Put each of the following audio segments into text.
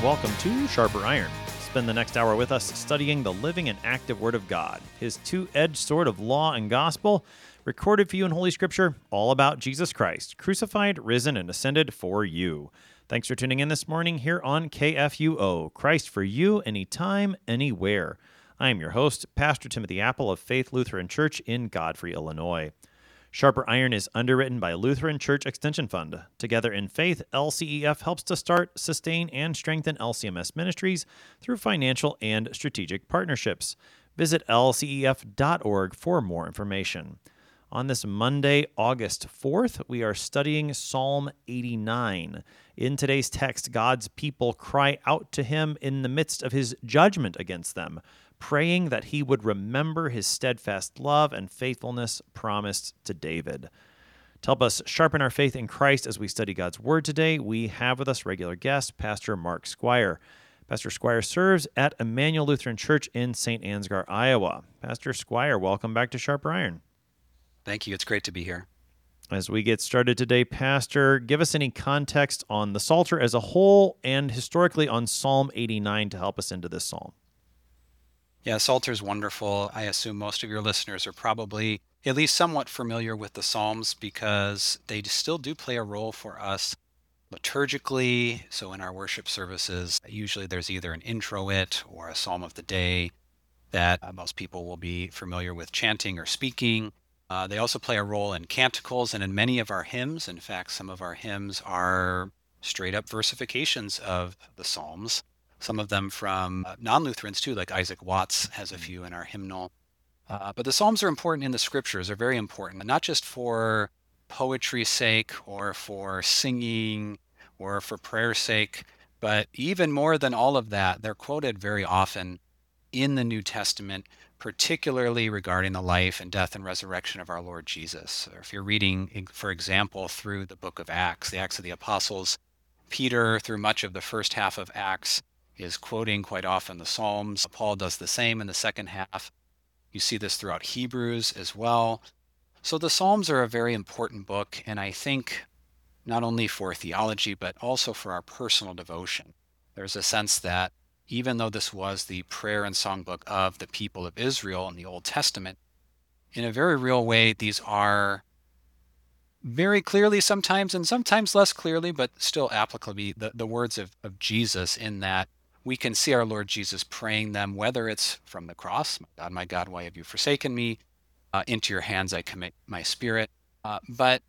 welcome to Sharper Iron. Spend the next hour with us studying the living and active Word of God, His two-edged sword of law and gospel, recorded for you in Holy Scripture, all about Jesus Christ, crucified, risen, and ascended for you. Thanks for tuning in this morning here on KFUO, Christ for you, anytime, anywhere. I am your host, Pastor Timothy Apple of Faith Lutheran Church in Godfrey, Illinois. Sharper Iron is underwritten by Lutheran Church Extension Fund. Together in Faith, LCEF helps to start, sustain, and strengthen LCMS ministries through financial and strategic partnerships. Visit lcef.org for more information. On this Monday, August 4th, we are studying Psalm 89. In today's text, God's people cry out to Him in the midst of His judgment against them, praying that He would remember His steadfast love and faithfulness promised to David. To help us sharpen our faith in Christ as we study God's Word today, we have with us regular guest, Pastor Mark Squire. Pastor Squire serves at Emmanuel Lutheran Church in St. Ansgar, Iowa. Pastor Squire, welcome back to Sharper Iron. Thank you. It's great to be here. As we get started today, Pastor, give us any context on the Psalter as a whole and historically on Psalm 89 to help us into this psalm. Yeah, Psalter is wonderful. I assume most of your listeners are probably at least somewhat familiar with the Psalms because they still do play a role for us liturgically. So in our worship services, usually there's either an introit or a psalm of the day that most people will be familiar with chanting or speaking. They also play a role in canticles and in many of our hymns. In fact, some of our hymns are straight up versifications of the Psalms. Some of them from non-Lutherans too, like Isaac Watts has a few in our hymnal. But the Psalms are important in the Scriptures, are very important, not just for poetry's sake or for singing or for prayer's sake, but even more than all of that, they're quoted very often in the New Testament, particularly regarding the life and death and resurrection of our Lord Jesus. Or if you're reading, for example, through the book of Acts, the Acts of the Apostles, Peter, through much of the first half of Acts, is quoting quite often the Psalms. Paul does the same in the second half. You see this throughout Hebrews as well. So the Psalms are a very important book, and I think not only for theology, but also for our personal devotion. There's a sense that even though this was the prayer and songbook of the people of Israel in the Old Testament, in a very real way, these are very clearly sometimes, and sometimes less clearly, but still applicably, the words of Jesus, in that we can see our Lord Jesus praying them, whether it's from the cross, my God, why have you forsaken me? Into your hands I commit my spirit. But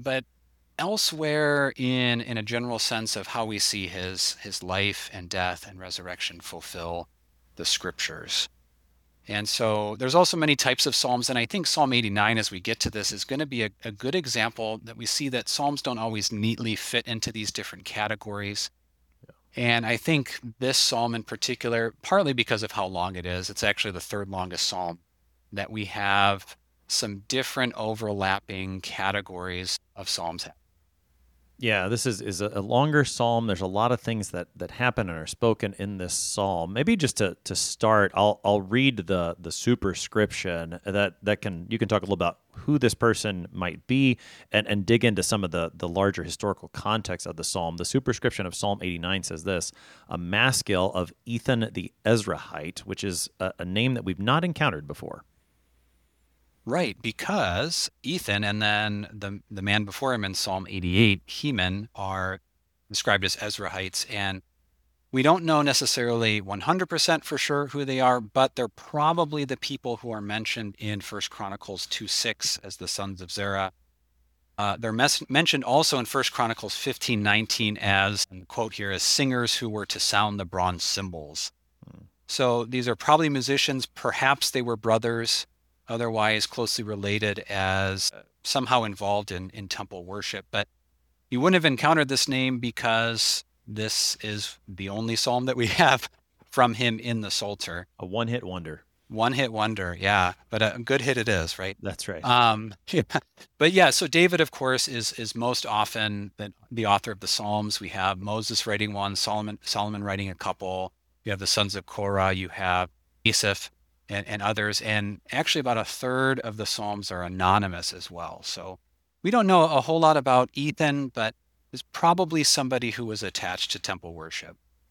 elsewhere in a general sense of how we see his life and death and resurrection fulfill the Scriptures. And so there's also many types of Psalms, and I think Psalm 89, as we get to this, is going to be a good example that we see that Psalms don't always neatly fit into these different categories. And I think this psalm in particular, partly because of how long it is, it's actually the third longest psalm, that we have some different overlapping categories of psalms. Yeah, this is a longer psalm. There's a lot of things that happen and are spoken in this psalm. Maybe just to start, I'll read the superscription that you can talk a little about who this person might be and dig into some of the larger historical context of the psalm. The superscription of Psalm 89 says this: a maskil of Ethan the Ezrahite, which is a name that we've not encountered before. Right, because Ethan and then the man before him in Psalm 88, Heman, are described as Ezrahites, and we don't know necessarily 100% for sure who they are, but they're probably the people who are mentioned in 1 Chronicles 2:6 as the sons of Zerah. They're mentioned also in 1 Chronicles 15:19 as, and the quote here, as singers who were to sound the bronze cymbals. So these are probably musicians. Perhaps they were brothers, otherwise closely related, as somehow involved in temple worship. But you wouldn't have encountered this name because this is the only psalm that we have from him in the Psalter. A one-hit wonder. One-hit wonder, yeah. But a good hit it is, right? That's right. Yeah. But yeah, so David, of course, is most often the author of the Psalms. We have Moses writing one, Solomon writing a couple. You have the sons of Korah, you have Asaph, and others. And actually about a third of the Psalms are anonymous as well. So we don't know a whole lot about Ethan, but is probably somebody who was attached to temple worship.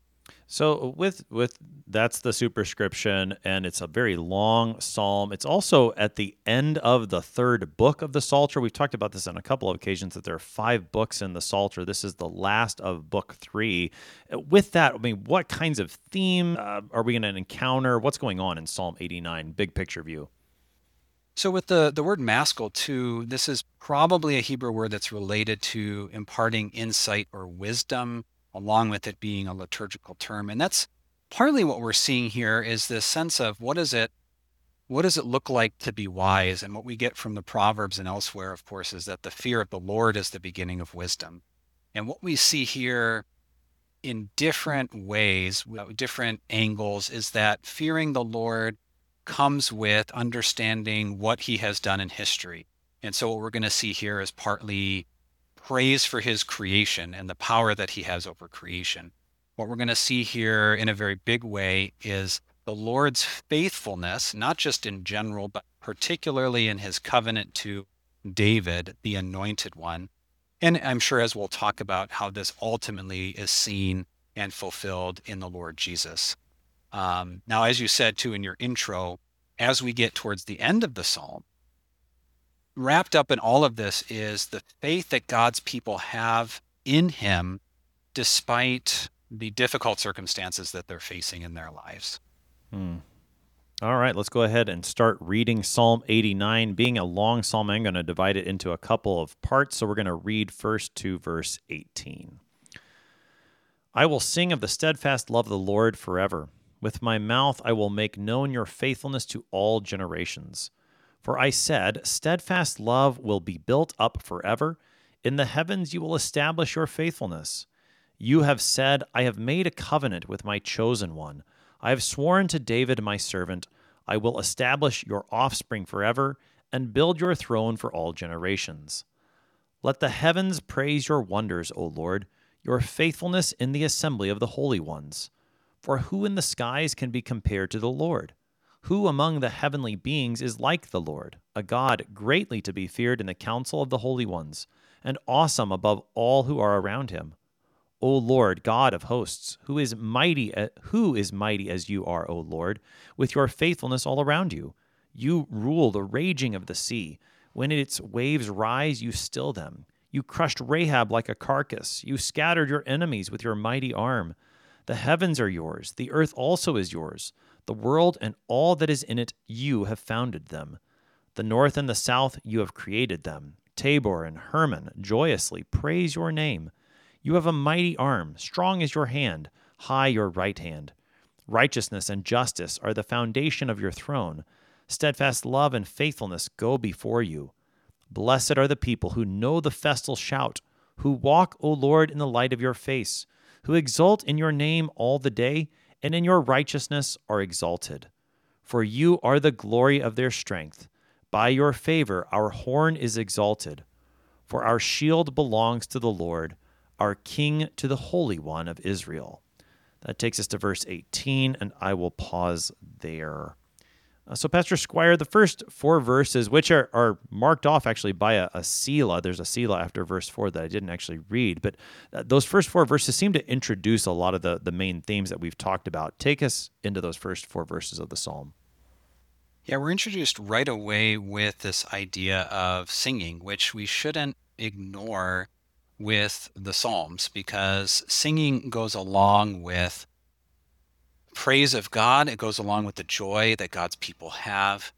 So with that's the superscription, and it's a very long psalm. It's also at the end of the third book of the Psalter. We've talked about this on a couple of occasions that there are 5 books in the Psalter. This is the last of book 3. With that, I mean, what kinds of theme are we going to encounter? What's going on in Psalm 89, big picture view? So with the word maskil too, this is probably a Hebrew word that's related to imparting insight or wisdom, along with it being a liturgical term. And that's partly what we're seeing here is this sense of what does it look like to be wise? And what we get from the Proverbs and elsewhere, of course, is that the fear of the Lord is the beginning of wisdom. And what we see here in different ways, different angles, is that fearing the Lord comes with understanding what he has done in history. And so what we're going to see here is partly praise for his creation and the power that he has over creation. What we're going to see here in a very big way is the Lord's faithfulness, not just in general, but particularly in his covenant to David, the anointed one. And I'm sure as we'll talk about how this ultimately is seen and fulfilled in the Lord Jesus. Now, as you said too in your intro, as we get towards the end of the psalm, wrapped up in all of this is the faith that God's people have in him despite the difficult circumstances that they're facing in their lives. All right, let's go ahead and start reading Psalm 89. Being a long psalm, I'm going to divide it into a couple of parts. So we're going to read first to verse 18. I will sing of the steadfast love of the Lord forever. With my mouth I will make known your faithfulness to all generations. For I said, steadfast love will be built up forever. In the heavens you will establish your faithfulness. You have said, I have made a covenant with my chosen one. I have sworn to David my servant, I will establish your offspring forever and build your throne for all generations. Let the heavens praise your wonders, O Lord, your faithfulness in the assembly of the holy ones. For who in the skies can be compared to the Lord? Who among the heavenly beings is like the Lord, a God greatly to be feared in the council of the holy ones, and awesome above all who are around him? O Lord, God of hosts, who is mighty as you are, O Lord, with your faithfulness all around you. You rule the raging of the sea. When its waves rise, you still them. You crushed Rahab like a carcass. You scattered your enemies with your mighty arm. The heavens are yours. The earth also is yours. The world and all that is in it, you have founded them. The north and the south, you have created them. Tabor and Hermon joyously praise your name. You have a mighty arm, strong is your hand, high your right hand. Righteousness and justice are the foundation of your throne. Steadfast love and faithfulness go before you. Blessed are the people who know the festal shout, who walk, O Lord, in the light of your face, who exult in your name all the day, and in your righteousness are exalted. For you are the glory of their strength. By your favor our horn is exalted. For our shield belongs to the Lord, our King, to the Holy One of Israel. That takes us to verse 18, and I will pause there. So, Pastor Squire, the first 4 verses, which are marked off actually by a Selah. There's a Selah after verse 4 that I didn't actually read, but those first 4 verses seem to introduce a lot of the main themes that we've talked about. Take us into those first 4 verses of the psalm. Yeah, we're introduced right away with this idea of singing, which we shouldn't ignore with the Psalms because singing goes along with praise of God. It goes along with the joy that God's people have.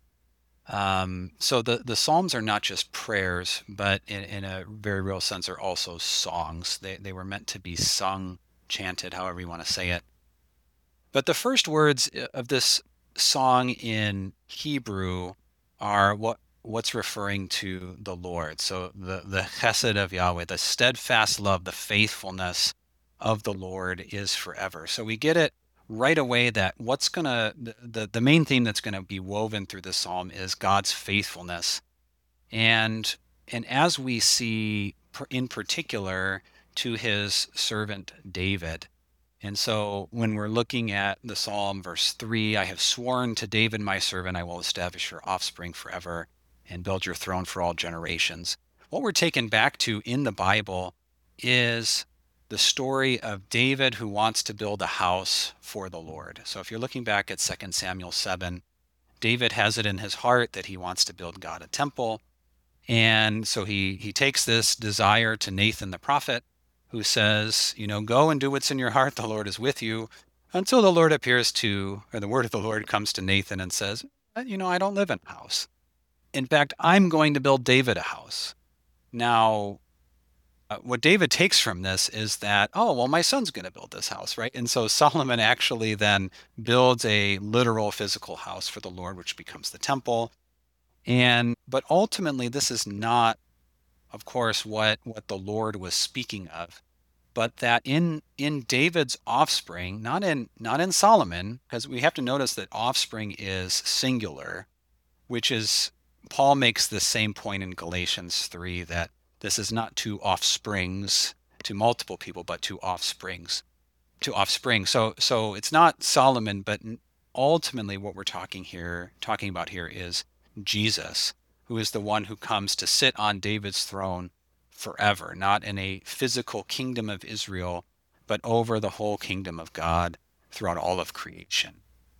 So the Psalms are not just prayers, but in a very real sense are also songs. They were meant to be sung, chanted, however you want to say it. But the first words of this song in Hebrew are what's referring to the Lord. So the chesed of Yahweh, the steadfast love, the faithfulness of the Lord is forever. So we get it right away that the main theme that's going to be woven through the psalm is God's faithfulness. And as we see in particular to his servant David. And so when we're looking at the Psalm, verse 3, I have sworn to David my servant, I will establish your offspring forever and build your throne for all generations. What we're taken back to in the Bible is the story of David who wants to build a house for the Lord. So if you're looking back at 2 Samuel 7, David has it in his heart that he wants to build God a temple. And so he takes this desire to Nathan the prophet, who says, go and do what's in your heart. The Lord is with you, until the Lord appears to, or the word of the Lord comes to Nathan and says, I don't live in a house. In fact, I'm going to build David a house. Now, what David takes from this is that, oh, well, my son's going to build this house, right? And so Solomon actually then builds a literal physical house for the Lord, which becomes the temple. But ultimately, this is not, of course, what the Lord was speaking of, but that in David's offspring, not in Solomon, because we have to notice that offspring is singular, which is Paul makes the same point in Galatians 3 that this is not two offsprings to multiple people, but two offsprings to offspring. So it's not Solomon, but ultimately what we're talking about here is Jesus, who is the one who comes to sit on David's throne forever, not in a physical kingdom of Israel, but over the whole kingdom of God throughout all of creation.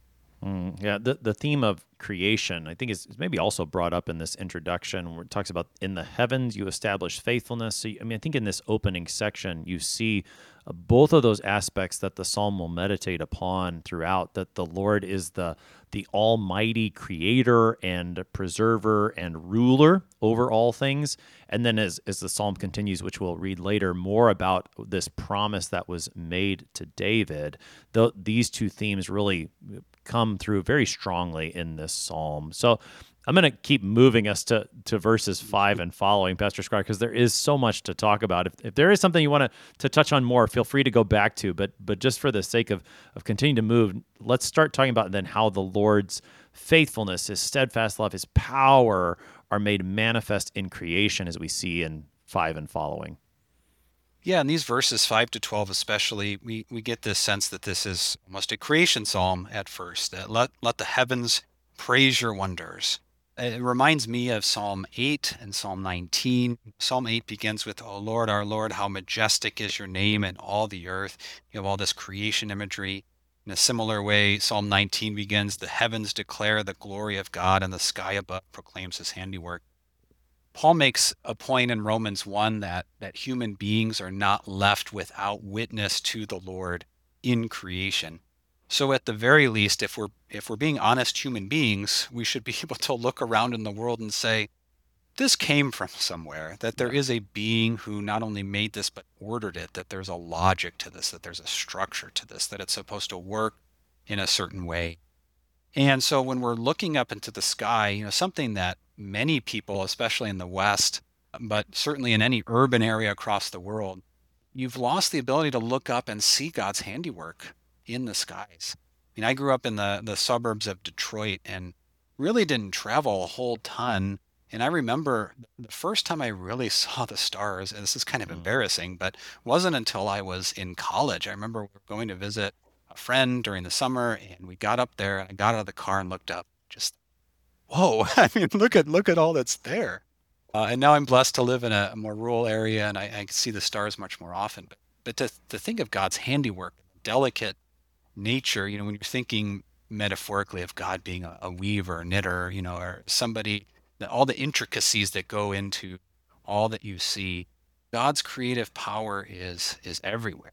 Yeah, the theme of creation, I think, is maybe also brought up in this introduction where it talks about in the heavens you establish faithfulness. So, I think in this opening section you see both of those aspects that the psalm will meditate upon throughout, that the Lord is the almighty creator and preserver and ruler over all things. And then as the psalm continues, which we'll read later, more about this promise that was made to David, these two themes really come through very strongly in this psalm. So I'm going to keep moving us to verses 5 and following, Pastor Squire, because there is so much to talk about. If there is something you want to touch on more, feel free to go back to. But just for the sake of continuing to move, let's start talking about then how the Lord's faithfulness, his steadfast love, his power are made manifest in creation, as we see in 5 and following. Yeah, in these verses 5 to 12 especially, we get this sense that this is almost a creation psalm at first, that let the heavens praise your wonders. It reminds me of Psalm 8 and Psalm 19. Psalm 8 begins with, O Lord, our Lord, how majestic is your name in all the earth. You have all this creation imagery. In a similar way, Psalm 19 begins, the heavens declare the glory of God, and the sky above proclaims his handiwork. Paul makes a point in Romans 1 that human beings are not left without witness to the Lord in creation. So at the very least, if we're being honest human beings, we should be able to look around in the world and say, this came from somewhere, that there is a being who not only made this, but ordered it, that there's a logic to this, that there's a structure to this, that it's supposed to work in a certain way. And so when we're looking up into the sky, something that many people, especially in the West, but certainly in any urban area across the world, you've lost the ability to look up and see God's handiwork in the skies. I grew up in the suburbs of Detroit and really didn't travel a whole ton. And I remember the first time I really saw the stars, and this is kind of embarrassing, but wasn't until I was in college. I remember we were going to visit a friend during the summer, and we got up there, and I got out of the car and looked up. Just, whoa! I mean, look at all that's there. And now I'm blessed to live in a more rural area, and I see the stars much more often. But to think of God's handiwork, delicate nature, when you're thinking metaphorically of God being a weaver, knitter, or somebody, all the intricacies that go into all that you see, God's creative power is everywhere.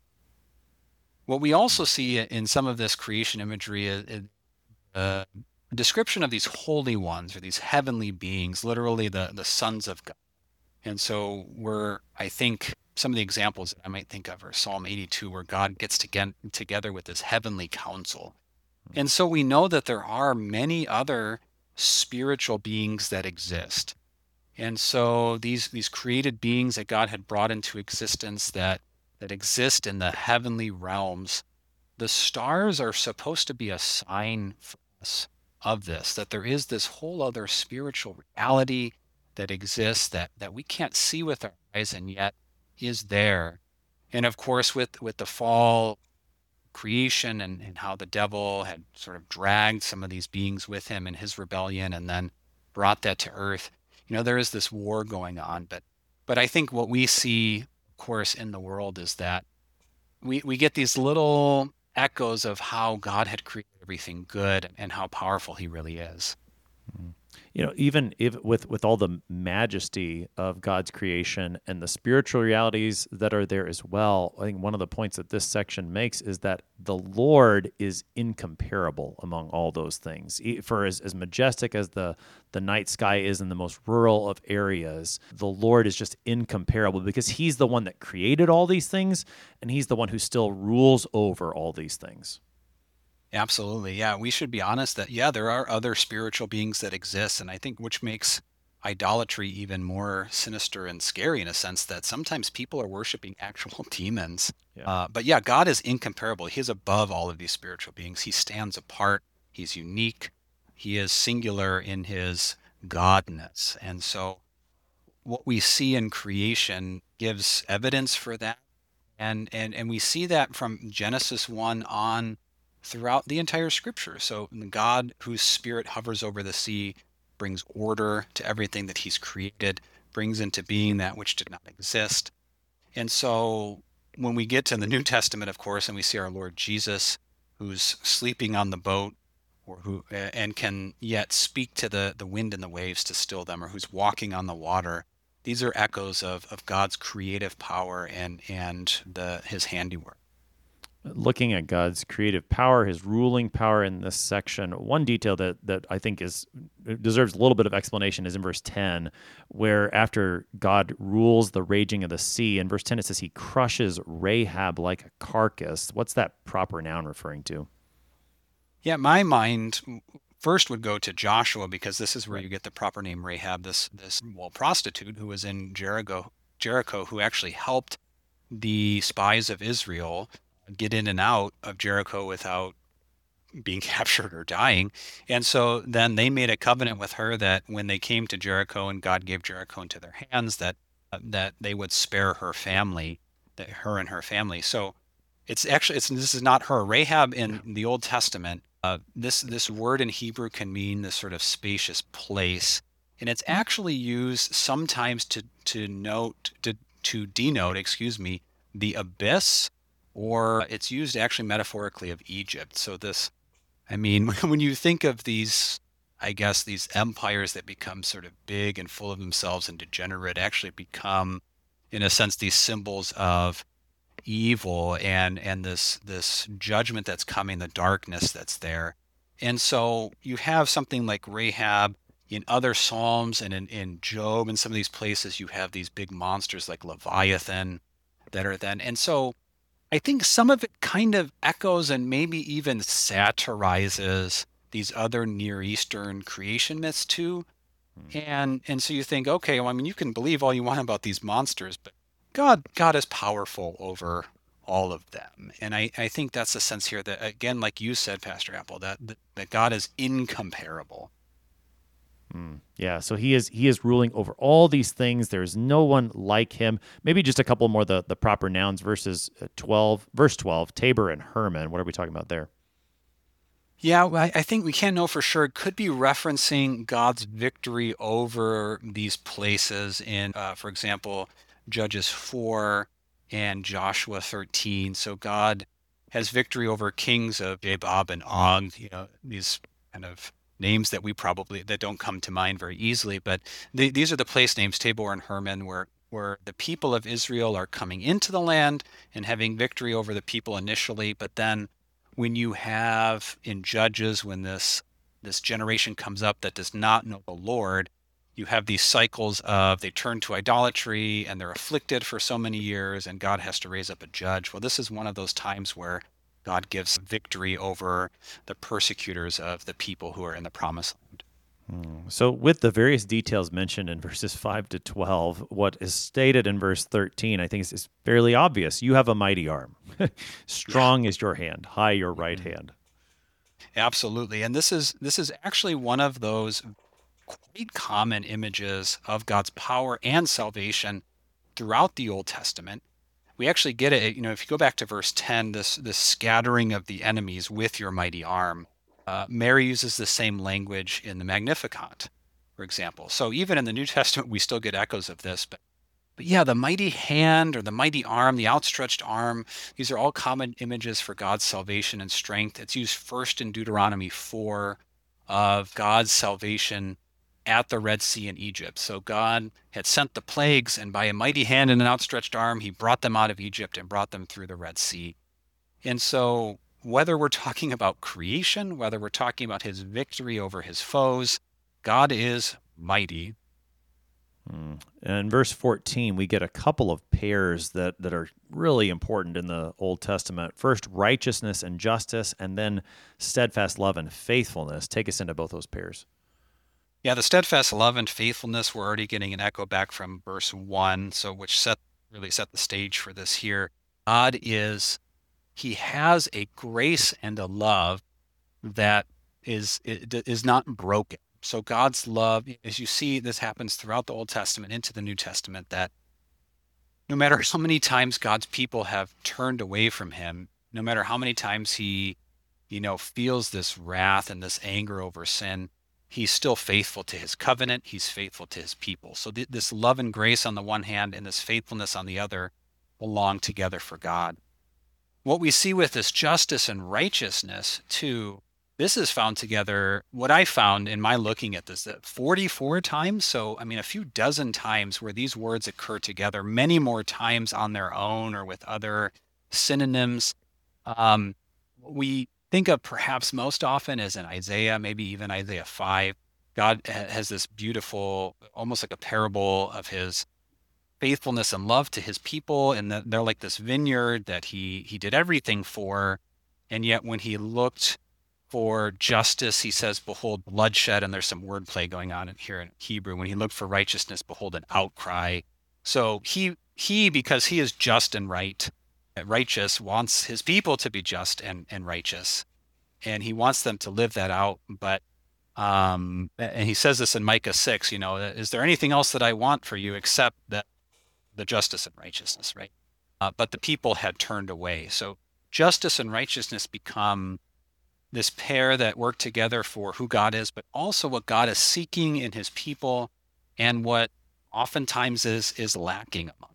What we also see in some of this creation imagery is a description of these holy ones or these heavenly beings, literally the sons of God. And so I think some of the examples that I might think of are Psalm 82, where God gets together with this heavenly council. And so we know that there are many other spiritual beings that exist. And so these created beings that God had brought into existence that exist in the heavenly realms, the stars are supposed to be a sign for us of this, that there is this whole other spiritual reality that exists that we can't see with our eyes and yet is there. And of course, with the fall, creation, and how the devil had sort of dragged some of these beings with him in his rebellion and then brought that to earth, there is this war going on. But I think what we see, of course, in the world is that we get these little echoes of how God had created everything good and how powerful he really is. Even if with all the majesty of God's creation and the spiritual realities that are there as well, I think one of the points that this section makes is that the Lord is incomparable among all those things. For as majestic as the night sky is in the most rural of areas, the Lord is just incomparable because he's the one that created all these things, and he's the one who still rules over all these things. Absolutely. Yeah, we should be honest that, yeah, there are other spiritual beings that exist. And I think which makes idolatry even more sinister and scary in a sense that sometimes people are worshiping actual demons. Yeah. But yeah, God is incomparable. He is above all of these spiritual beings. He stands apart. He's unique. He is singular in his godness. And so what we see in creation gives evidence for that. And we see that from Genesis 1 on throughout the entire scripture. So the God whose spirit hovers over the sea brings order to everything that he's created, brings into being that which did not exist. And so when we get to the New Testament, of course, and we see our Lord Jesus who's sleeping on the boat or who and can yet speak to the wind and the waves to still them, or who's walking on the water. These are echoes of God's creative power and his handiwork. Looking at God's creative power, his ruling power in this section, one detail that I think deserves a little bit of explanation is in verse 10, where after God rules the raging of the sea, in verse 10 it says he crushes Rahab like a carcass. What's that proper noun referring to? Yeah, my mind first would go to Joshua because this is where you get the proper name Rahab, this prostitute who was in Jericho, who actually helped the spies of Israel get in and out of Jericho without being captured or dying. And so then they made a covenant with her that when they came to Jericho and God gave Jericho into their hands, that they would spare her family, that her and her family. So this is not her. Rahab in the Old Testament, this word in Hebrew can mean this sort of spacious place, and it's actually used sometimes to denote, the abyss, or it's used actually metaphorically of Egypt. So I mean, when you think of these, I guess these empires that become sort of big and full of themselves and degenerate actually become, in a sense, these symbols of evil and this judgment that's coming, the darkness that's there. And so you have something like Rahab in other Psalms and in Job and some of these places, you have these big monsters like Leviathan that are then. And so I think some of it kind of echoes and maybe even satirizes these other Near Eastern creation myths too. And so you think, okay, well, I mean, you can believe all you want about these monsters, but God is powerful over all of them. And I think that's the sense here that, again, like you said, Pastor Apple, that God is incomparable. Yeah, so he is ruling over all these things. There's no one like him. Maybe just a couple more the proper nouns. Verse 12, Tabor and Hermon. What are we talking about there? Yeah, I think we can't know for sure. It could be referencing God's victory over these places in, for example, Judges 4 and Joshua 13. So God has victory over kings of Jabab and Og, these kind of names that don't come to mind very easily. But these are the place names, Tabor and Hermon, where the people of Israel are coming into the land and having victory over the people initially, but then when you have in Judges, when this generation comes up that does not know the Lord, you have these cycles of they turn to idolatry and they're afflicted for so many years, and God has to raise up a judge. Well, this is one of those times where God gives victory over the persecutors of the people who are in the promised land. So with the various details mentioned in verses 5 to 12, what is stated in verse 13, I think is fairly obvious. You have a mighty arm. Strong is your hand, high your right hand. Absolutely. And this is actually one of those quite common images of God's power and salvation throughout the Old Testament. We actually get it, if you go back to verse 10, this scattering of the enemies with your mighty arm. Mary uses the same language in the Magnificat, for example. So even in the New Testament, we still get echoes of this. But But yeah, the mighty hand or the mighty arm, the outstretched arm, these are all common images for God's salvation and strength. It's used first in Deuteronomy 4 of God's salvation at the Red Sea in Egypt. So God had sent the plagues, and by a mighty hand and an outstretched arm, he brought them out of Egypt and brought them through the Red Sea. And so whether we're talking about creation, whether we're talking about his victory over his foes, God is mighty. And in verse 14, we get a couple of pairs that are really important in the Old Testament. First, righteousness and justice, and then steadfast love and faithfulness. Take us into both those pairs. Yeah, the steadfast love and faithfulness, we're already getting an echo back from verse 1, so which really set the stage for this here. God he has a grace and a love that is not broken. So God's love, as you see, this happens throughout the Old Testament into the New Testament, that no matter how many times God's people have turned away from him, no matter how many times he, feels this wrath and this anger over sin, he's still faithful to his covenant. He's faithful to his people. So this love and grace on the one hand and this faithfulness on the other belong together for God. What we see with this justice and righteousness too, this is found together. What I found in my looking at this, that 44 times. So, I mean, a few dozen times where these words occur together, many more times on their own or with other synonyms. We think of perhaps most often as in Isaiah, maybe even Isaiah 5. God has this beautiful, almost like a parable of his faithfulness and love to his people, and that they're like this vineyard that he did everything for. And yet when he looked for justice, he says, behold, bloodshed. And there's some wordplay going on here in Hebrew. When he looked for righteousness, behold, an outcry. So he, because he is just and righteous, wants his people to be just and righteous. And he wants them to live that out. But, and he says this in Micah 6, is there anything else that I want for you except that the justice and righteousness, right? But the people had turned away. So justice and righteousness become this pair that work together for who God is, but also what God is seeking in his people and what oftentimes is lacking among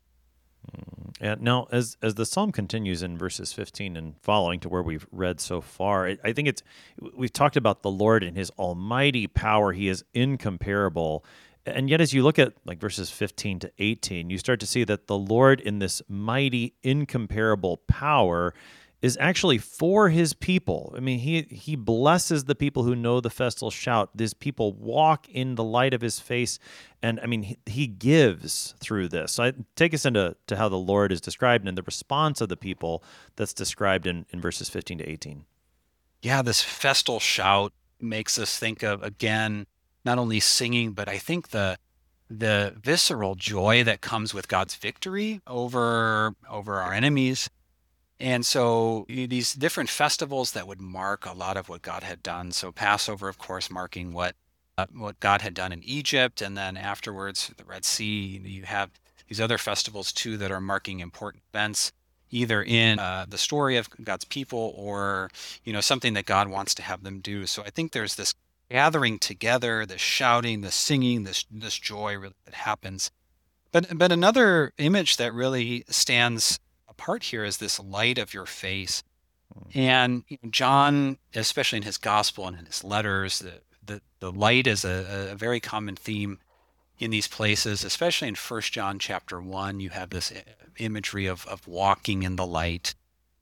them. And now, as the psalm continues in verses 15 and following to where we've read so far, I think we've talked about the Lord and his almighty power. He is incomparable. And yet, as you look at like verses 15 to 18, you start to see that the Lord in this mighty, incomparable power is actually for his people. I mean, he blesses the people who know the festal shout. These people walk in the light of his face. And I mean, he gives through this. So take us into how the Lord is described and the response of the people that's described in verses 15 to 18. Yeah, this festal shout makes us think of, again, not only singing, but I think the visceral joy that comes with God's victory over our enemies. And so these different festivals that would mark a lot of what God had done. So Passover, of course, marking what God had done in Egypt, and then afterwards the Red Sea. You have these other festivals too that are marking important events, either in the story of God's people or something that God wants to have them do. So I think there's this gathering together, this shouting, this singing, this joy really that happens. But another image that really stands apart here is this light of your face. And John, especially in his gospel and in his letters, the light is a very common theme in these places, especially in 1 John chapter 1. You have this imagery of walking in the light.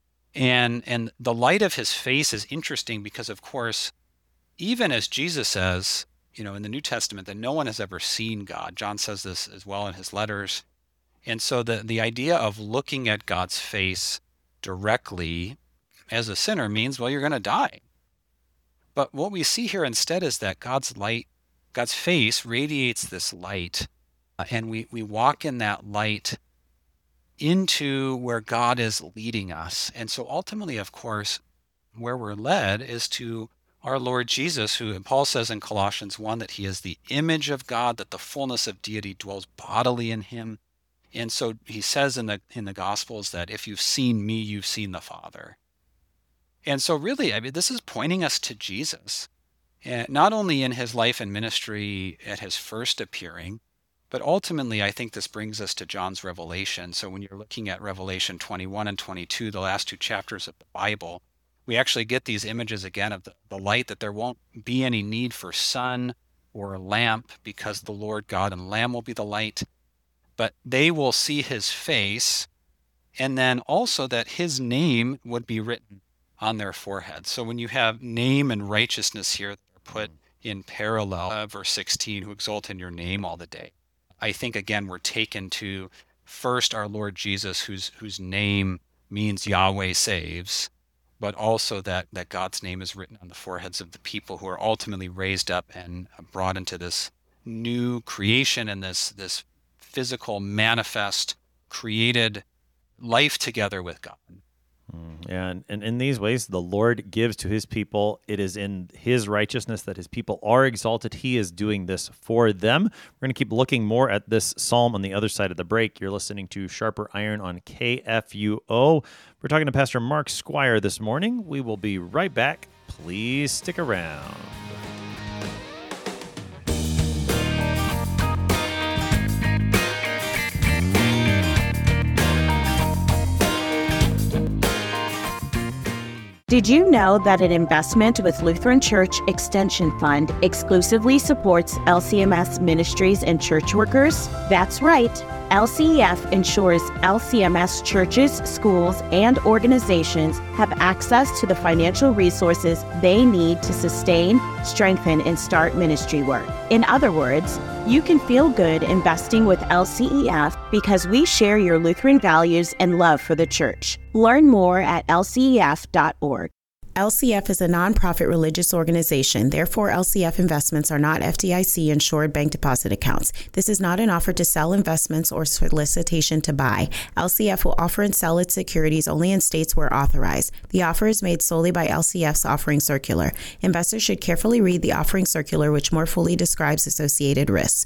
And the light of his face is interesting because, of course, even as Jesus says, in the New Testament, that no one has ever seen God. John says this as well in his letters. And so the idea of looking at God's face directly as a sinner means, well, you're going to die. But what we see here instead is that God's face radiates this light, and we walk in that light into where God is leading us. And so ultimately, of course, where we're led is to our Lord Jesus, who Paul says in Colossians 1 that he is the image of God, that the fullness of deity dwells bodily in him. And so he says in the Gospels that if you've seen me, you've seen the Father. And so really, I mean, this is pointing us to Jesus, and not only in his life and ministry at his first appearing, But ultimately, I think this brings us to John's Revelation. So when you're looking at Revelation 21 and 22, the last two chapters of the Bible, we actually get these images again of the light, that there won't be any need for sun or a lamp, because the Lord God and Lamb will be the light, but they will see his face, and then also that his name would be written on their foreheads. So when you have name and righteousness here that are put in parallel, verse 16, who exult in your name all the day. I think, again, we're taken to first our Lord Jesus, whose name means Yahweh saves, but also that God's name is written on the foreheads of the people who are ultimately raised up and brought into this new creation and this physical, manifest, created life together with God. Yeah, and in these ways, the Lord gives to his people. It is in his righteousness that his people are exalted. He is doing this for them. We're going to keep looking more at this psalm on the other side of the break. You're listening to Sharper Iron on KFUO. We're talking to Pastor Mark Squire this morning. We will be right back. Please stick around. Did you know that an investment with Lutheran Church Extension Fund exclusively supports LCMS ministries and church workers? That's right. LCEF ensures LCMS churches, schools, and organizations have access to the financial resources they need to sustain, strengthen, and start ministry work. In other words, you can feel good investing with LCEF because we share your Lutheran values and love for the church. Learn more at lcef.org. LCF is a nonprofit religious organization. Therefore, LCF investments are not FDIC-insured bank deposit accounts. This is not an offer to sell investments or solicitation to buy. LCF will offer and sell its securities only in states where authorized. The offer is made solely by LCF's offering circular. Investors should carefully read the offering circular, which more fully describes associated risks.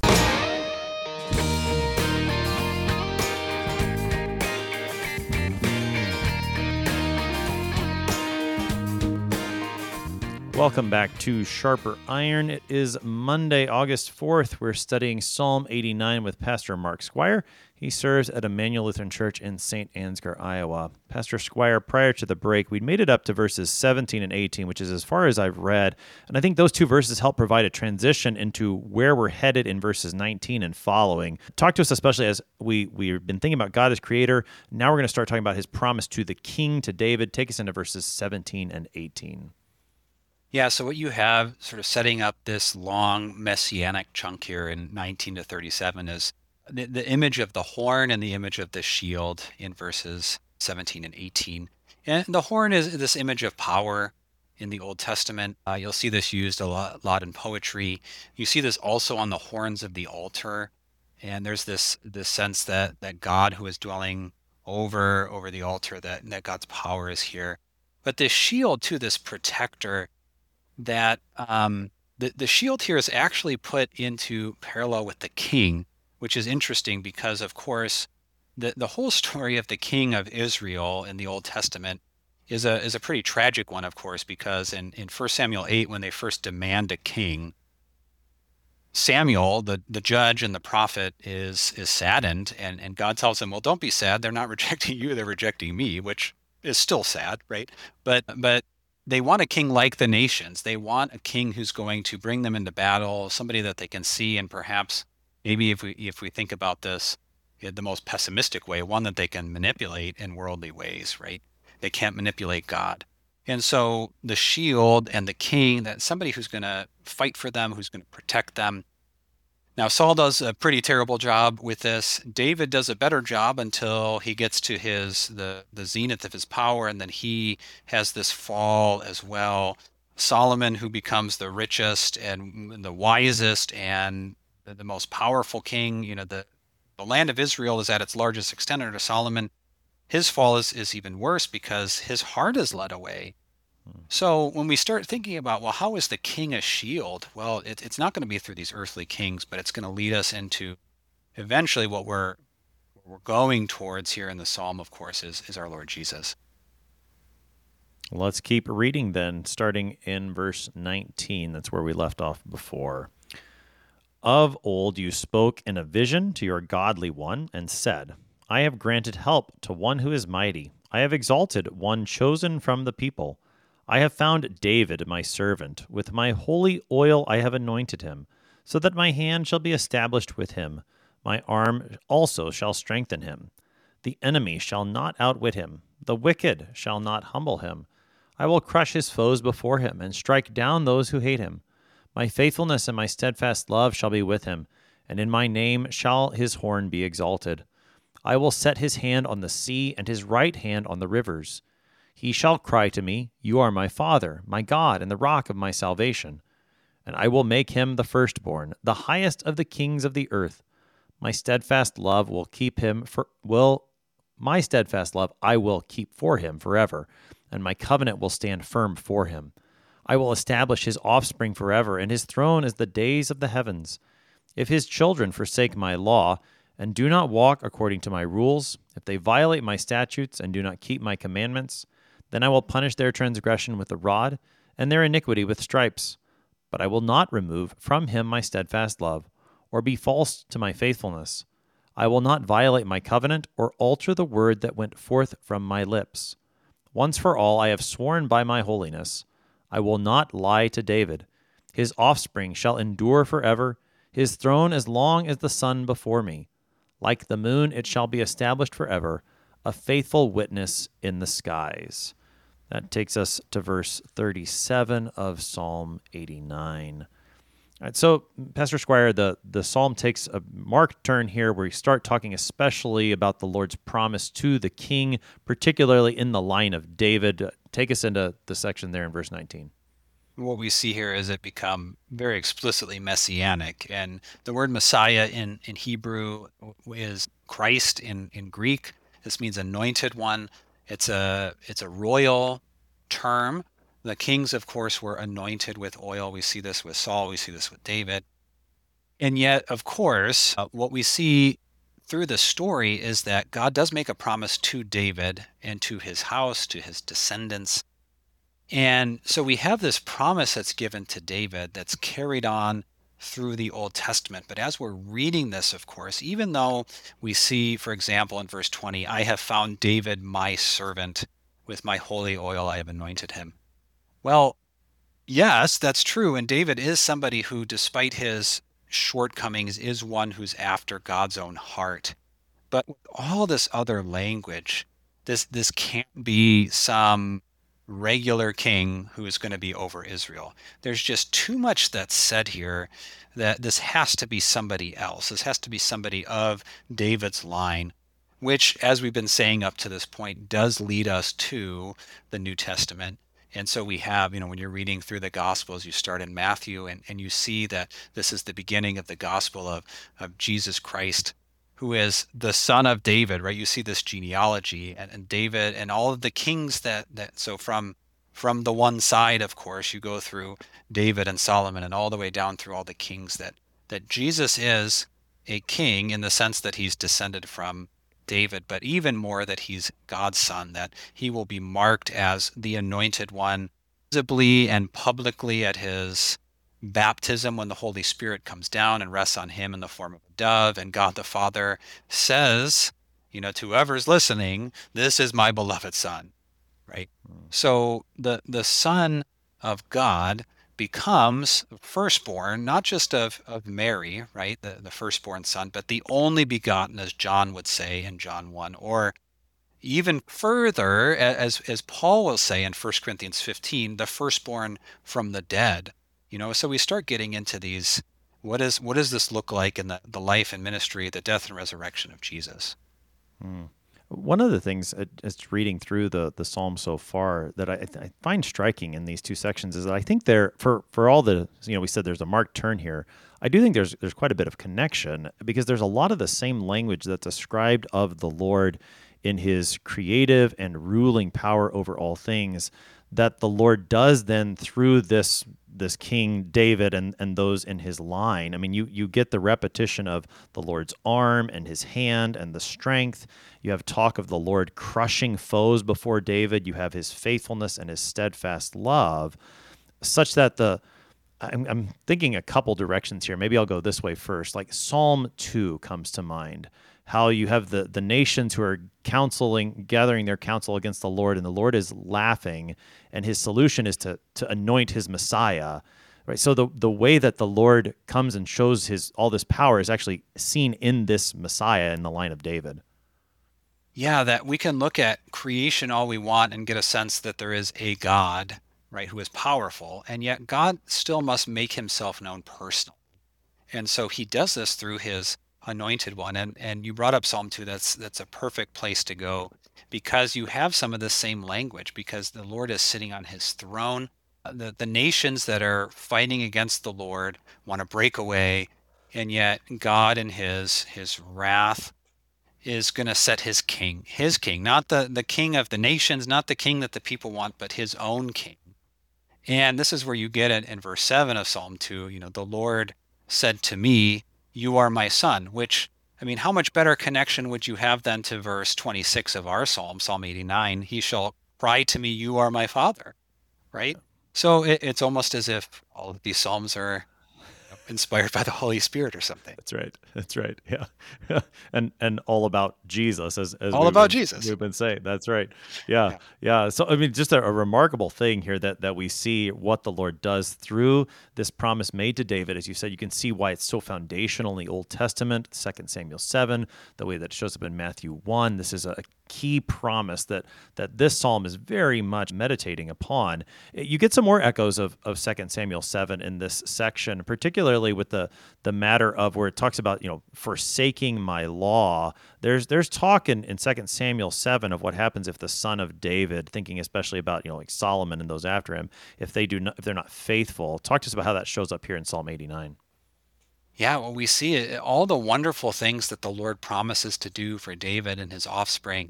Welcome back to Sharper Iron. It is Monday, August 4th. We're studying Psalm 89 with Pastor Mark Squire. He serves at Emmanuel Lutheran Church in St. Ansgar, Iowa. Pastor Squire, prior to the break, we'd made it up to verses 17 and 18, which is as far as I've read. And I think those two verses help provide a transition into where we're headed in verses 19 and following. Talk to us, especially as we've been thinking about God as creator. Now we're going to start talking about his promise to the king, to David. Take us into verses 17 and 18. Yeah, so what you have sort of setting up this long messianic chunk here in 19 to 37 is the image of the horn and the image of the shield in verses 17 and 18. And the horn is this image of power in the Old Testament. You'll see this used a lot in poetry. You see this also on the horns of the altar. And there's this sense that God, who is dwelling over the altar, that God's power is here. But this shield, too, this protector, that the shield here is actually put into parallel with the king, which is interesting because, of course, the whole story of the king of Israel in the Old Testament is a pretty tragic one, of course, because in 1 Samuel 8, when they first demand a king, Samuel, the judge and the prophet, is saddened, and God tells him, well, don't be sad. They're not rejecting you, they're rejecting me, which is still sad, right? But they want a king like the nations. They want a king who's going to bring them into battle, somebody that they can see, and perhaps maybe if we think about this in the most pessimistic way, one that they can manipulate in worldly ways, right? They can't manipulate God. And so the shield and the king, that's somebody who's going to fight for them, who's going to protect them. Now, Saul does a pretty terrible job with this. David does a better job until he gets to the zenith of his power, and then he has this fall as well. Solomon, who becomes the richest and the wisest and the most powerful king, the land of Israel is at its largest extent under Solomon. His fall is even worse because his heart is led away. So when we start thinking about, well, how is the king a shield? Well, it's not going to be through these earthly kings, but it's going to lead us into eventually what we're going towards here in the Psalm, of course, is our Lord Jesus. Let's keep reading then, starting in verse 19. That's where we left off before. Of old you spoke in a vision to your godly one and said, I have granted help to one who is mighty. I have exalted one chosen from the people. I have found David my servant. With my holy oil I have anointed him, so that my hand shall be established with him. My arm also shall strengthen him. The enemy shall not outwit him. The wicked shall not humble him. I will crush his foes before him and strike down those who hate him. My faithfulness and my steadfast love shall be with him, and in my name shall his horn be exalted. I will set his hand on the sea and his right hand on the rivers. He shall cry to me, You are my Father, my God, and the rock of my salvation. And I will make him the firstborn, the highest of the kings of the earth. My steadfast love I will keep for him forever, and my covenant will stand firm for him. I will establish his offspring forever, and his throne as the days of the heavens. If his children forsake my law, and do not walk according to my rules, if they violate my statutes and do not keep my commandments, then I will punish their transgression with the rod, and their iniquity with stripes. But I will not remove from him my steadfast love, or be false to my faithfulness. I will not violate my covenant, or alter the word that went forth from my lips. Once for all I have sworn by my holiness, I will not lie to David. His offspring shall endure forever, his throne as long as the sun before me. Like the moon it shall be established forever, a faithful witness in the skies. That takes us to verse 37 of Psalm 89. All right, so, Pastor Squire, the psalm takes a marked turn here where we start talking especially about the Lord's promise to the king, particularly in the line of David. Take us into the section there in verse 19. What we see here is it become very explicitly messianic. And the word Messiah in Hebrew is Christ in Greek. This means anointed one. It's a royal term. The kings, of course, were anointed with oil. We see this with Saul. We see this with David. And yet, of course, what we see through the story is that God does make a promise to David and to his house, to his descendants. And so we have this promise that's given to David that's carried on through the Old Testament. But as we're reading this, of course, even though we see, for example, in verse 20, I have found David my servant. With my holy oil I have anointed him. Well, yes, that's true. And David is somebody who, despite his shortcomings, is one who's after God's own heart. But with all this other language, this can't be some regular king who is going to be over Israel. There's just too much that's said here that this has to be somebody else. This has to be somebody of David's line, which, as we've been saying up to this point, does lead us to the New Testament. And so we have, when you're reading through the Gospels, you start in Matthew and you see that this is the beginning of the gospel of Jesus Christ, who is the son of David, right? You see this genealogy and David and all of the kings so from the one side, of course, you go through David and Solomon and all the way down through all the kings that Jesus is a king in the sense that he's descended from David, but even more that he's God's son, that he will be marked as the anointed one visibly and publicly at his baptism when the Holy Spirit comes down and rests on him in the form of a dove. And God the Father says, to whoever's listening, this is my beloved son, right? So the Son of God becomes firstborn, not just of Mary, right, the firstborn son, but the only begotten, as John would say in John 1, or even further, as Paul will say in 1 Corinthians 15, the firstborn from the dead. So we start getting into these, what does this look like in the life and ministry, the death and resurrection of Jesus? One of the things, just reading through the psalm so far, that I find striking in these two sections is that I think there, for all the, we said there's a marked turn here, I do think there's quite a bit of connection, because there's a lot of the same language that's ascribed of the Lord in his creative and ruling power over all things that the Lord does then through this King David and those in his line. I mean, you get the repetition of the Lord's arm and his hand and the strength. You have talk of the Lord crushing foes before David. You have his faithfulness and his steadfast love, such that I'm thinking a couple directions here. Maybe I'll go this way first. Like Psalm 2 comes to mind. How you have the nations who are gathering their counsel against the Lord, and the Lord is laughing, and his solution is to anoint his Messiah. Right. So the way that the Lord comes and shows his all this power is actually seen in this Messiah in the line of David. Yeah, that we can look at creation all we want and get a sense that there is a God, right, who is powerful, and yet God still must make himself known personally. And so he does this through his anointed one. And you brought up Psalm 2, that's a perfect place to go because you have some of the same language because the Lord is sitting on his throne. The nations that are fighting against the Lord want to break away, and yet God in his wrath is going to set his king, not the king of the nations, not the king that the people want, but his own king. And this is where you get it in verse 7 of Psalm 2, the Lord said to me, you are my son, which, I mean, how much better connection would you have than to verse 26 of our Psalm, Psalm 89, he shall cry to me, you are my father, right? So it's almost as if all of these Psalms are inspired by the Holy Spirit or something. That's right. Yeah. and all about Jesus as all about Jesus. We've been saying. That's right. Yeah. So I mean, just a remarkable thing here that we see what the Lord does through this promise made to David. As you said, you can see why it's so foundational in the Old Testament, 2 Samuel 7, the way that it shows up in Matthew 1. This is a key promise that this psalm is very much meditating upon. You get some more echoes of 2 Samuel 7 in this section, particularly with the matter of where it talks about, forsaking my law. There's talk in 2 Samuel 7 of what happens if the son of David, thinking especially about, like Solomon and those after him, if they're not faithful. Talk to us about how that shows up here in Psalm 89. Yeah, well, we see all the wonderful things that the Lord promises to do for David and his offspring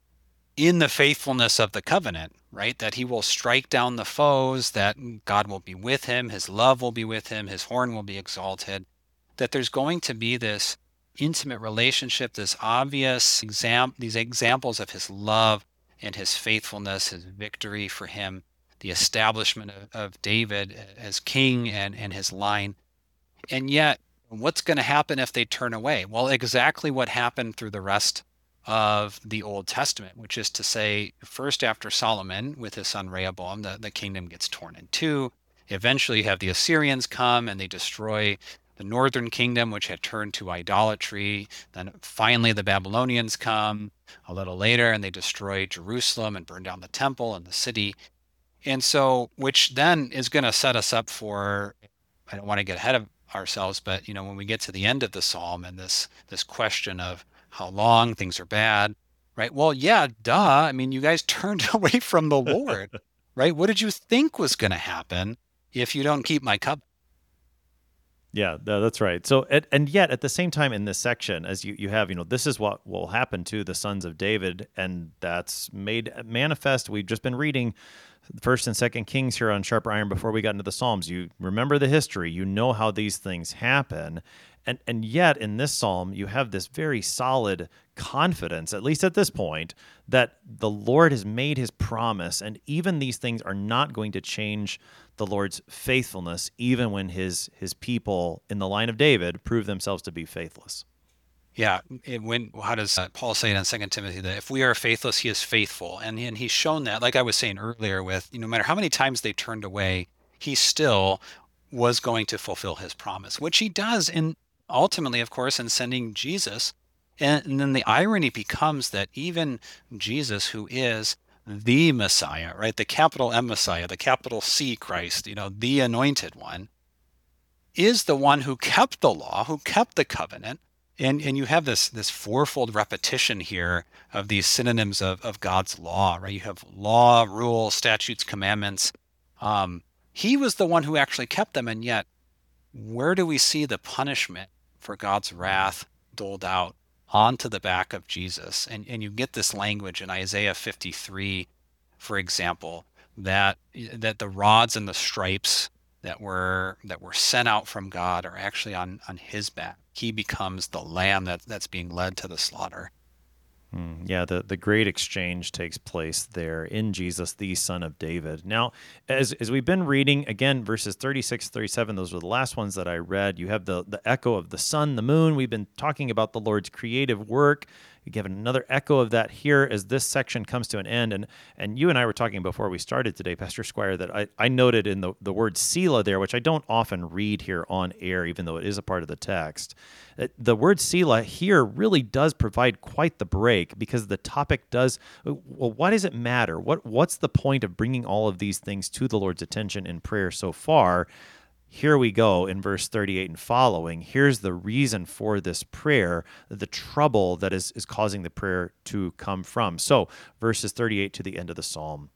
in the faithfulness of the covenant, right? That he will strike down the foes, that God will be with him, his love will be with him, his horn will be exalted, that there's going to be this intimate relationship, this obvious these examples of his love and his faithfulness, his victory for him, the establishment of David as king and his line. And yet, what's going to happen if they turn away? Well, exactly what happened through the rest of the Old Testament, which is to say, first after Solomon with his son Rehoboam, the kingdom gets torn in two. Eventually you have the Assyrians come and they destroy the northern kingdom, which had turned to idolatry. Then finally the Babylonians come a little later and they destroy Jerusalem and burn down the temple and the city. And so, which then is going to set us up for, I don't want to get ahead of ourselves, but when we get to the end of the psalm and this question of how long things are bad, right? Well, yeah, duh. I mean, you guys turned away from the Lord, right? What did you think was going to happen if you don't keep my covenant? Yeah, that's right. So, and yet at the same time in this section, as you have, this is what will happen to the sons of David, and that's made manifest. We've just been reading First and Second Kings here on Sharper Iron before we got into the Psalms. You remember the history. You know how these things happen. And yet in this psalm, you have this very solid confidence, at least at this point, that the Lord has made his promise, and even these things are not going to change the Lord's faithfulness, even when his people in the line of David prove themselves to be faithless. Yeah, how does Paul say it in 2 Timothy that if we are faithless, he is faithful, and he's shown that, like I was saying earlier, with no matter how many times they turned away, he still was going to fulfill his promise, which he does ultimately, of course, in sending Jesus. And then the irony becomes that even Jesus, who is the Messiah, right? The capital M Messiah, the capital C Christ, the anointed one, is the one who kept the law, who kept the covenant. And you have this fourfold repetition here of these synonyms of God's law, right? You have law, rule, statutes, commandments. He was the one who actually kept them. And yet, where do we see the punishment for God's wrath doled out? Onto the back of Jesus. And you get this language in Isaiah 53, for example, that the rods and the stripes that were sent out from God are actually on his back. He becomes the lamb that's being led to the slaughter. Yeah, the great exchange takes place there in Jesus, the Son of David. Now, as we've been reading, again, verses 36, 37, those were the last ones that I read. You have the echo of the sun, the moon. We've been talking about the Lord's creative work. You give another echo of that here as this section comes to an end. And you and I were talking before we started today, Pastor Squire, that I noted in the word Selah there, which I don't often read here on air, even though it is a part of the text. The word Selah here really does provide quite the break, because the topic does, well, why does it matter? What's the point of bringing all of these things to the Lord's attention in prayer so far? Here we go in verse 38 and following. Here's the reason for this prayer, the trouble that is causing the prayer to come from. So verses 38 to the end of the psalm.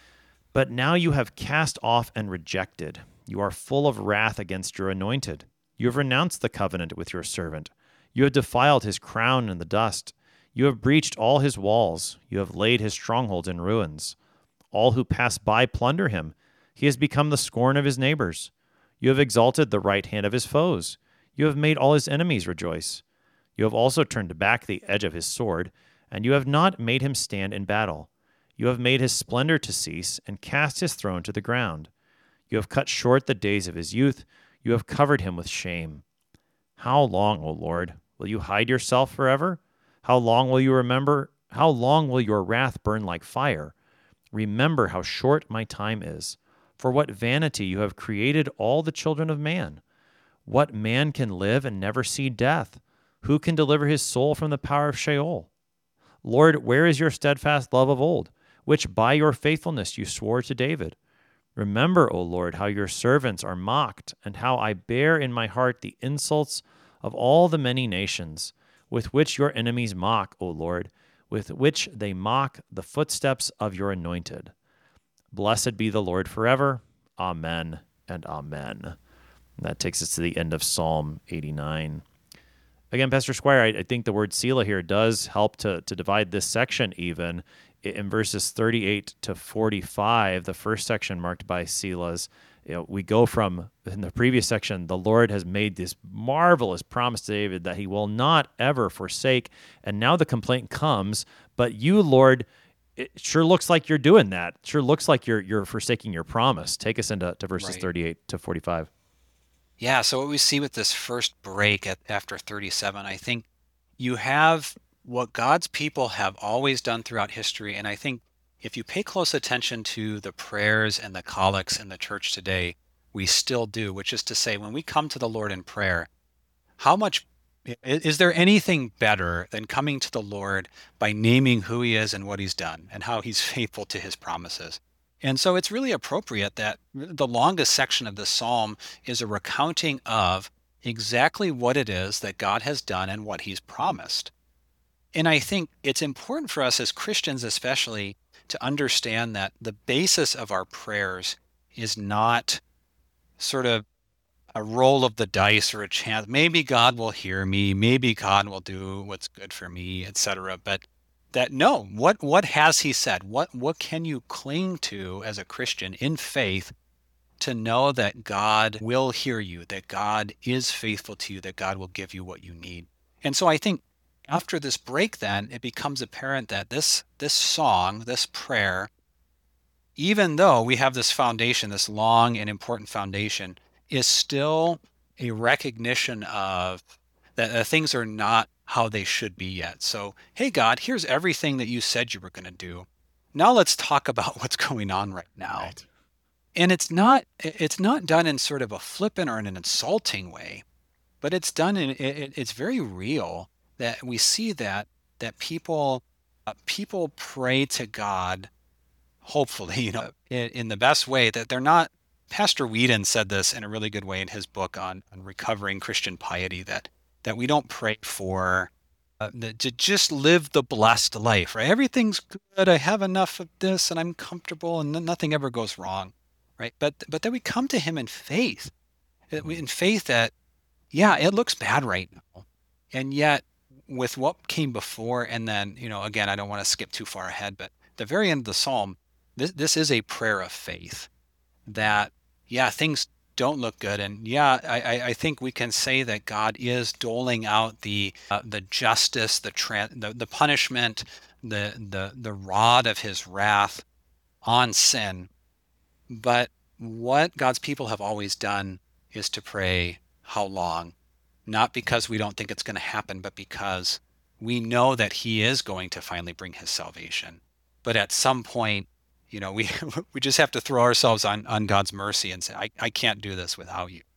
But now you have cast off and rejected. You are full of wrath against your anointed. You have renounced the covenant with your servant. You have defiled his crown in the dust. You have breached all his walls. You have laid his strongholds in ruins. All who pass by plunder him. He has become the scorn of his neighbors. You have exalted the right hand of his foes. You have made all his enemies rejoice. You have also turned back the edge of his sword, and you have not made him stand in battle. You have made his splendor to cease, and cast his throne to the ground. You have cut short the days of his youth. You have covered him with shame. How long, O Lord, will you hide yourself forever? How long will you remember? How long will your wrath burn like fire? Remember how short my time is. For what vanity you have created all the children of man. What man can live and never see death? Who can deliver his soul from the power of Sheol? Lord, where is your steadfast love of old, which by your faithfulness you swore to David? Remember, O Lord, how your servants are mocked, and how I bear in my heart the insults of all the many nations, with which your enemies mock, O Lord, with which they mock the footsteps of your anointed. Blessed be the Lord forever. Amen and amen. And that takes us to the end of Psalm 89. Again, Pastor Squire, I think the word Selah here does help to divide this section even. In verses 38 to 45, the first section marked by Selahs, we go from, in the previous section, the Lord has made this marvelous promise to David that he will not ever forsake. And now the complaint comes, but you, Lord, it sure looks like you're doing that. It sure looks like you're forsaking your promise. Take us into verses 38 to 45. Yeah, so what we see with this first break after 37, I think you have what God's people have always done throughout history. And I think if you pay close attention to the prayers and the collects in the church today, we still do, which is to say, when we come to the Lord in prayer, how much is there anything better than coming to the Lord by naming who he is and what he's done and how he's faithful to his promises? And so it's really appropriate that the longest section of this psalm is a recounting of exactly what it is that God has done and what he's promised. And I think it's important for us as Christians especially to understand that the basis of our prayers is not sort of a roll of the dice or a chance. Maybe God will hear me. Maybe God will do what's good for me, etc. But that no, what has he said? What can you cling to as a Christian in faith to know that God will hear you, that God is faithful to you, that God will give you what you need? And so I think after this break, then it becomes apparent that this song, this prayer, even though we have this foundation, this long and important foundation, is still a recognition of that things are not how they should be yet. So, hey, God, here's everything that you said you were going to do. Now let's talk about what's going on right now. Right. And it's not done in sort of a flippant or in an insulting way, but it's done it's very real that we see that people pray to God, hopefully, in the best way, that they're not. Pastor Whedon said this in a really good way in his book on recovering Christian piety, that we don't pray for to just live the blessed life, right? Everything's good. I have enough of this and I'm comfortable and nothing ever goes wrong, right? But that we come to him in faith, that, yeah, it looks bad right now. And yet with what came before, and then, again, I don't want to skip too far ahead, but the very end of the psalm, this is a prayer of faith that, yeah, things don't look good. And yeah, I think we can say that God is doling out the justice, the punishment, the rod of his wrath on sin. But what God's people have always done is to pray, how long? Not because we don't think it's going to happen, but because we know that he is going to finally bring his salvation. But at some point, we we just have to throw ourselves on God's mercy and say, I can't do this without you.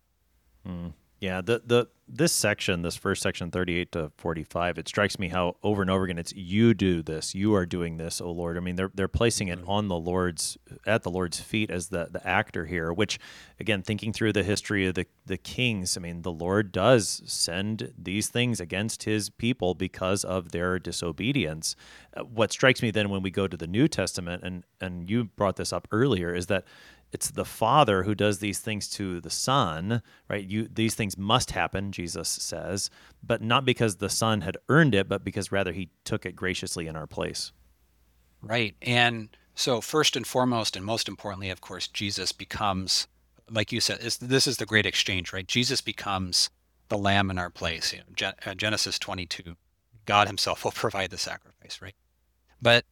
Yeah, this section, this first section, 38 to 45, it strikes me how over and over again it's you do this, you are doing this, O Lord. I mean, they're placing it on at the Lord's feet as the actor here. Which, again, thinking through the history of the kings, I mean, the Lord does send these things against his people because of their disobedience. What strikes me then when we go to the New Testament, and you brought this up earlier, is that it's the Father who does these things to the Son, right? These things must happen, Jesus says, but not because the Son had earned it, but because rather he took it graciously in our place. Right. And so first and foremost, and most importantly, of course, Jesus becomes, like you said, this is the great exchange, right? Jesus becomes the lamb in our place. Genesis 22, God himself will provide the sacrifice, right? But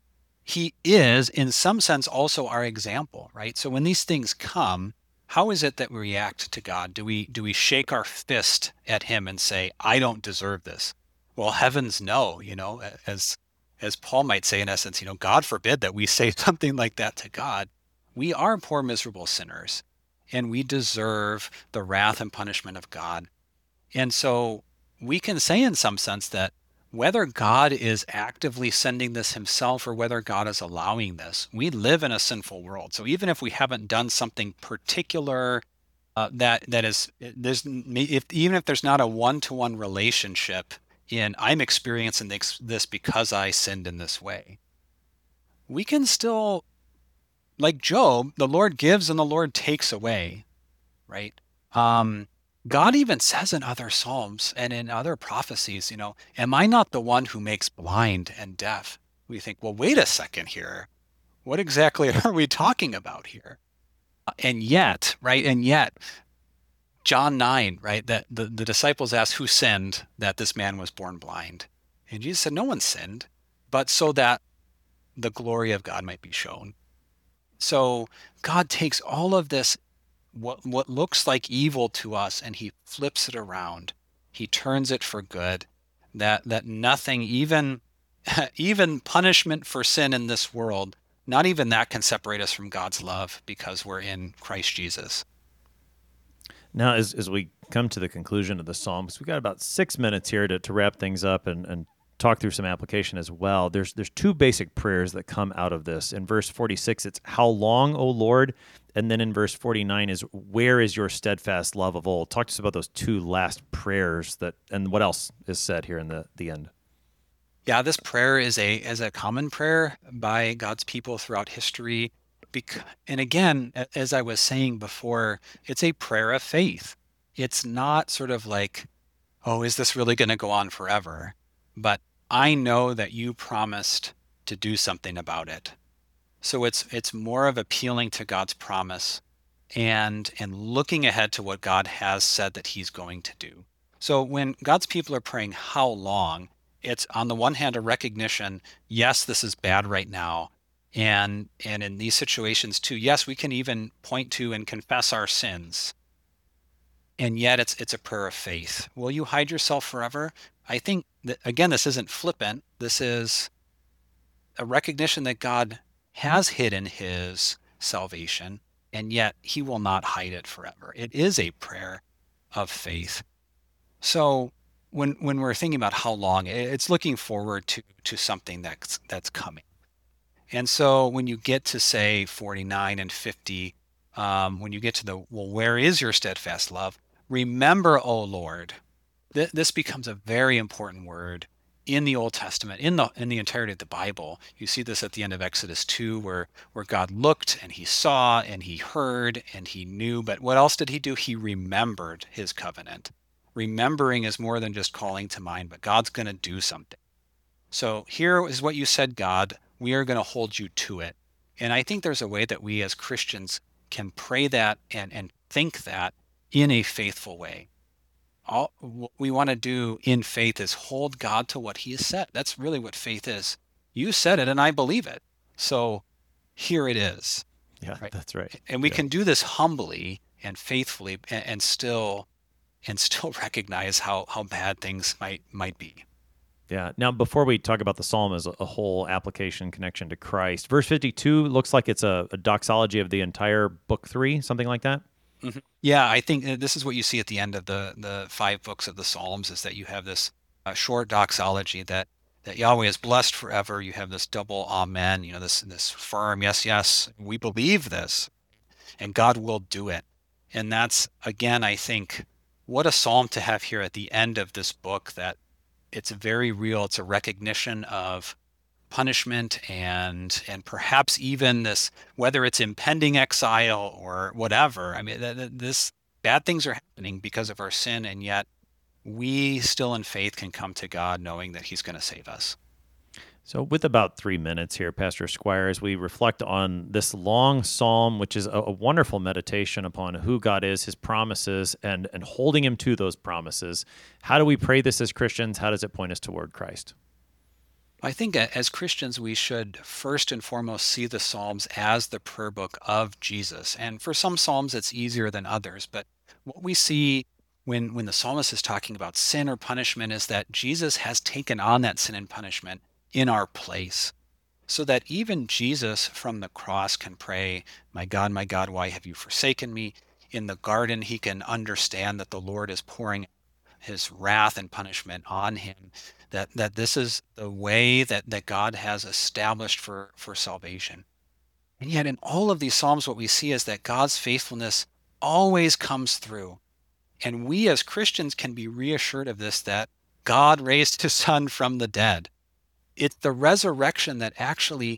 he is, in some sense, also our example, right? So when these things come, how is it that we react to God? Do we shake our fist at him and say, I don't deserve this? Well, heavens no, as Paul might say in essence, God forbid that we say something like that to God. We are poor, miserable sinners, and we deserve the wrath and punishment of God. And so we can say in some sense that whether God is actively sending this himself or whether God is allowing this, we live in a sinful world. So even if we haven't done something particular even if there's not a one-to-one relationship in I'm experiencing this because I sinned in this way, we can still, like Job, the Lord gives and the Lord takes away, right? God even says in other Psalms and in other prophecies, am I not the one who makes blind and deaf? We think, well, wait a second here. What exactly are we talking about here? And yet, John 9, right, that the disciples asked who sinned that this man was born blind. And Jesus said, no one sinned, but so that the glory of God might be shown. So God takes all of this, what looks like evil to us, and he flips it around. He turns it for good, that nothing, even punishment for sin in this world, not even that can separate us from God's love because we're in Christ Jesus. Now, as we come to the conclusion of the Psalms, we've got about 6 minutes here to wrap things up and talk through some application as well. There's two basic prayers that come out of this. In verse 46, it's how long, O Lord? And then in verse 49 is where is your steadfast love of old? Talk to us about those two last prayers and what else is said here in the end. Yeah, this prayer is a common prayer by God's people throughout history. And again, as I was saying before, it's a prayer of faith. It's not sort of like, oh, is this really going to go on forever? But I know that you promised to do something about it. So it's more of appealing to God's promise and looking ahead to what God has said that he's going to do. So when God's people are praying, how long? It's on the one hand a recognition, yes, this is bad right now. And in these situations too, yes, we can even point to and confess our sins. And yet it's a prayer of faith. Will you hide yourself forever? I think that, again, this isn't flippant. This is a recognition that God has hidden his salvation, and yet he will not hide it forever. It is a prayer of faith. So when we're thinking about how long, it's looking forward to something that's coming. And so when you get to, say, 49 and 50, when you get to where is your steadfast love? Remember, O Lord. This becomes a very important word in the Old Testament, in the entirety of the Bible. You see this at the end of Exodus 2, where God looked and he saw and he heard and he knew. But what else did he do? He remembered his covenant. Remembering is more than just calling to mind, but God's going to do something. So here is what you said, God. We are going to hold you to it. And I think there's a way that we as Christians can pray that and think that in a faithful way. All what we want to do in faith is hold God to what he has said. That's really what faith is. You said it and I believe it. So here it is. Yeah, Right. that's right. And we Yeah. can do this humbly and faithfully and still recognize how bad things might be. Yeah. Now, before we talk about the psalm as a whole application connection to Christ, verse 52 looks like it's a doxology of the entire book 3, something like that. Mhm. Yeah, I think this is what you see at the end of the 5 books of the Psalms, is that you have this short doxology that Yahweh is blessed forever. You have this double amen, this firm, yes, we believe this, and God will do it. And that's, again, I think, what a psalm to have here at the end of this book, that it's very real. It's a recognition of punishment and perhaps even this, whether it's impending exile or whatever. I mean, this bad things are happening because of our sin, and yet we still in faith can come to God knowing that he's going to save us. So, with about 3 minutes here, Pastor Squire, as we reflect on this long psalm, which is a wonderful meditation upon who God is, his promises, and holding him to those promises, how do we pray this as Christians? How does it point us toward Christ? I think as Christians, we should first and foremost see the Psalms as the prayer book of Jesus. And for some Psalms, it's easier than others. But what we see when the psalmist is talking about sin or punishment is that Jesus has taken on that sin and punishment in our place, so that even Jesus from the cross can pray, my God, why have you forsaken me? In the garden, he can understand that the Lord is pouring his wrath and punishment on him, that this is the way that God has established for salvation. And yet in all of these Psalms, what we see is that God's faithfulness always comes through. And we as Christians can be reassured of this, that God raised his son from the dead. It's the resurrection that actually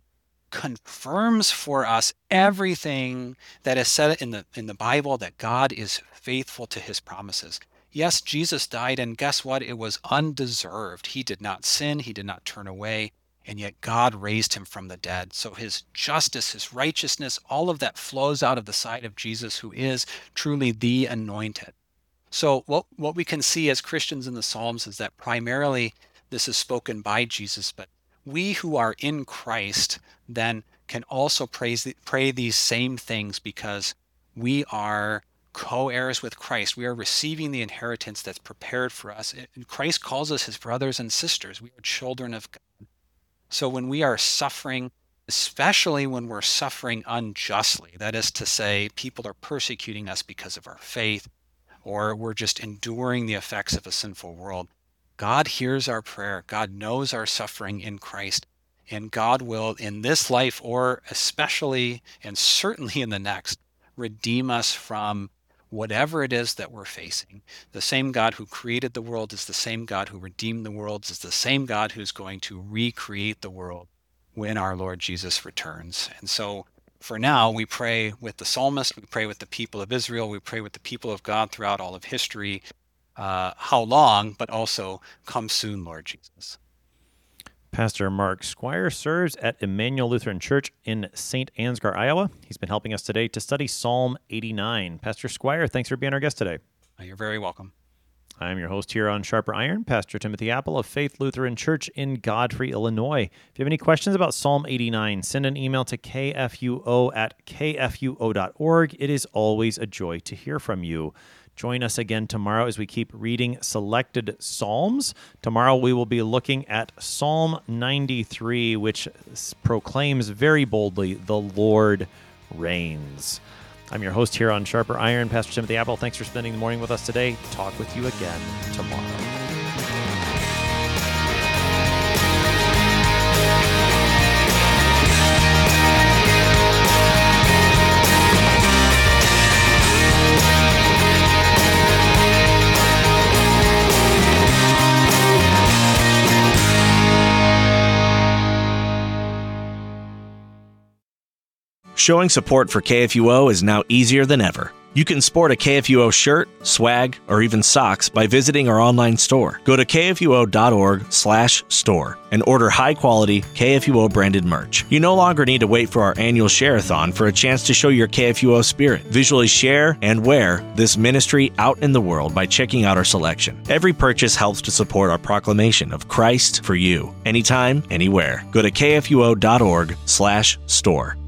confirms for us everything that is said in the Bible, that God is faithful to his promises. Yes, Jesus died, and guess what? It was undeserved. He did not sin, he did not turn away, and yet God raised him from the dead. So his justice, his righteousness, all of that flows out of the side of Jesus, who is truly the anointed. So what we can see as Christians in the Psalms is that primarily this is spoken by Jesus, but we who are in Christ then can also pray these same things, because we are co-heirs with Christ. We are receiving the inheritance that's prepared for us. And Christ calls us his brothers and sisters. We are children of God. So when we are suffering, especially when we're suffering unjustly, that is to say, people are persecuting us because of our faith, or we're just enduring the effects of a sinful world, God hears our prayer. God knows our suffering in Christ, and God will, in this life, or especially and certainly in the next, redeem us from whatever it is that we're facing. The same God who created the world is the same God who redeemed the world, is the same God who's going to recreate the world when our Lord Jesus returns. And so for now, we pray with the psalmist, we pray with the people of Israel, we pray with the people of God throughout all of history. How long, but also come soon, Lord Jesus. Pastor Mark Squire serves at Emmanuel Lutheran Church in St. Ansgar, Iowa. He's been helping us today to study Psalm 89. Pastor Squire, thanks for being our guest today. You're very welcome. I'm your host here on Sharper Iron, Pastor Timothy Apple of Faith Lutheran Church in Godfrey, Illinois. If you have any questions about Psalm 89, send an email to kfuo@kfuo.org. It is always a joy to hear from you. Join us again tomorrow as we keep reading selected Psalms. Tomorrow we will be looking at Psalm 93, which proclaims very boldly, "The Lord reigns." I'm your host here on Sharper Iron, Pastor Timothy Apple. Thanks for spending the morning with us today. Talk with you again tomorrow. Showing support for KFUO is now easier than ever. You can sport a KFUO shirt, swag, or even socks by visiting our online store. Go to kfuo.org/store and order high-quality KFUO branded merch. You no longer need to wait for our annual share-a-thon for a chance to show your KFUO spirit. Visually share and wear this ministry out in the world by checking out our selection. Every purchase helps to support our proclamation of Christ for you, anytime, anywhere. Go to kfuo.org/store.